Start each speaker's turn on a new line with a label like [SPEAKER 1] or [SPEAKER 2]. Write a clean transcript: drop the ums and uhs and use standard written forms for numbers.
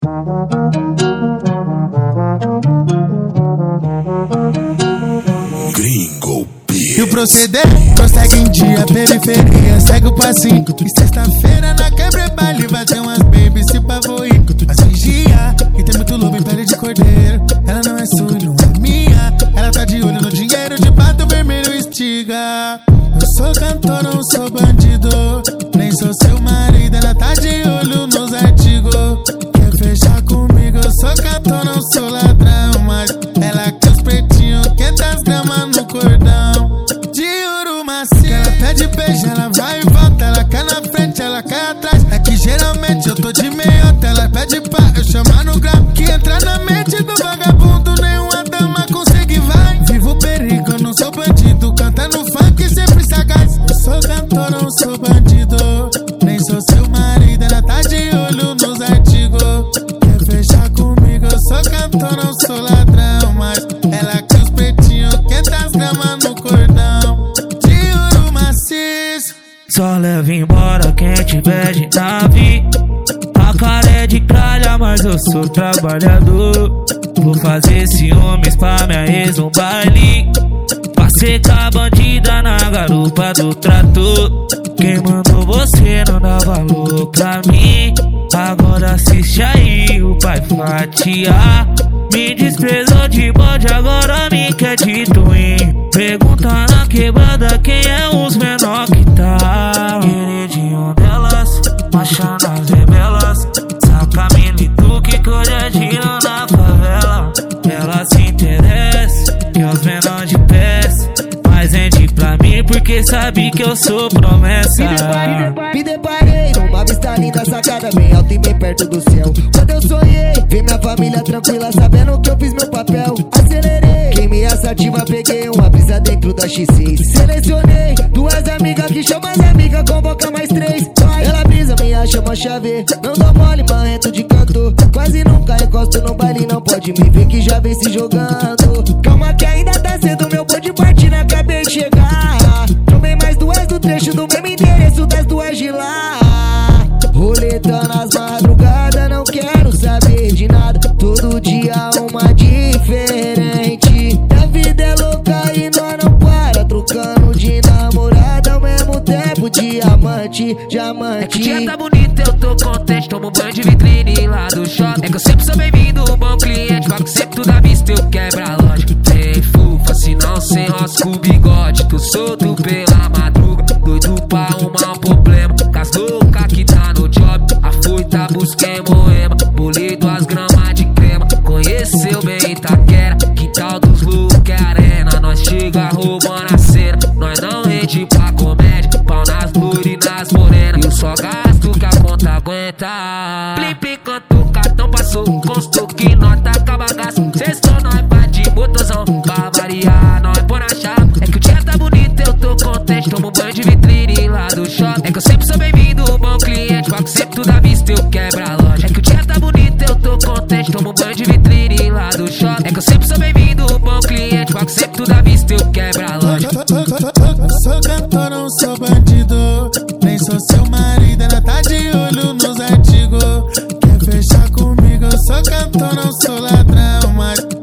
[SPEAKER 1] Gringo Beats.
[SPEAKER 2] E o proceder prossegue em dia, periferia, segue o passinho. E sexta-feira na quebra é baile, vai ter umas baby se pavoir. Mas vigia, que tem muito lobo em pele de cordeiro. Ela não é sua, não é minha. Ela tá de olho no dinheiro, de bato vermelho estiga. Eu sou cantor, não sou bandido, nem sou seu marido. Ela tá de olho nos artigos. Quer fechar comigo? Eu sou cantor, não sou ladrão, mas ela quer os pretinhos, 500 gramas no cordão de ouro macio. Ela pede beijo, ela vai e volta. Ela quer na frente, ela quer atrás. É que geralmente eu tô de meiota. Ela pede pra eu chamar no grau, que entra na mente do vagabundo, nenhuma dama consegue, vai. Vivo perigo, eu não sou bandido, cantando funk sempre sagaz. Eu sou cantor, não sou bandido, nem sou seu marido. Ela tá de olho nos artigos. Quer fechar comigo? Eu sou cantor, não sou ladrão, mas ela quer os pretinhos, 500 gramas no cordão de ouro maciço.
[SPEAKER 3] Só leva embora quem te pede nave. A cara é de calha, mas eu sou trabalhador. Vou fazer ciúmes pra minha ex no baile, pra secar a bandida na garupa do trator. Quem mandou você não dá valor pra mim? Agora assiste aí o pai fatiar. Me desprezou de bode, agora me quer de twin. Pergunta na quebrada quem é os menor que tá. Queridinho delas, marcha nas rebelas. Saca milito que colhadinho na favela. Ela se interessa, que os menor de pés, mas vende pra mim porque sabe que eu sou promessa.
[SPEAKER 4] Me deparei numa vista linda, sacada bem alta e bem perto do céu. Quando eu sonhei, vi minha família tranquila, sabendo que eu fiz meu papel. Acelerei, queimei a sativa, peguei uma brisa dentro da X6. Selecionei duas amigas que chamam as amigas, convoca mais três. Ela brisa, minha chama chave, não dou mole, marrento de canto. Quase nunca encosto no baile, não pode me ver que já vem se jogando. Calma que ainda tá cedo, meu bonde partida, acabei de chegar. Tomei mais duas do trecho do mesmo endereço das duas de lá. Roleta nas madrugadas, não quero saber de nada. Todo dia uma diferente. A vida é louca e nós não para, trocando de namorada ao mesmo tempo. Diamante, diamante.
[SPEAKER 3] É que o dia tá bonito, eu tô contente. Tomo um banho de vitrine lá do shopping. É que eu sempre sou bem-vindo, um bom cliente. Pago sempre tudo à vista, eu quebro a loja. Tem fufa, se não sem rosca o bigode. Tô solto pela madruga, doido pra arrumar um problema. Cas louca que tá no job, a foita busquei Moema. Bolei 2 gramas de crema, conheceu bem Itaquera. Quintal dos loucos é arena, nós chega roubando a cena. Nós não rende pra comédia, pau nas loiras e nas morenas. Eu só gasto que a conta aguenta. Plim plim canto, cartão passou, constou que nós taca bagaço. Sextou, nós vai de motorzão, pra variar, nós põe na chave. É que o dia tá bonito, eu tô contente. Tomo um banho de vitrine lá do shopping. É que eu sempre sou bem-vindo, um bom cliente. Pago sempre tudo à vista, eu quebro a loja. É que o dia tá bonito, eu tô contente. Tomo um banho de vitrine lá do shopping. É que eu sempre sou bem-vindo, um bom cliente. Pago sempre tudo à vista, eu quebro a loja.
[SPEAKER 2] Eu sou cantor, não sou bandido, nem sou seu marido. Ela tá de olho nos artigos. Quer fechar comigo? Eu sou cantor, não sou ladrão, mas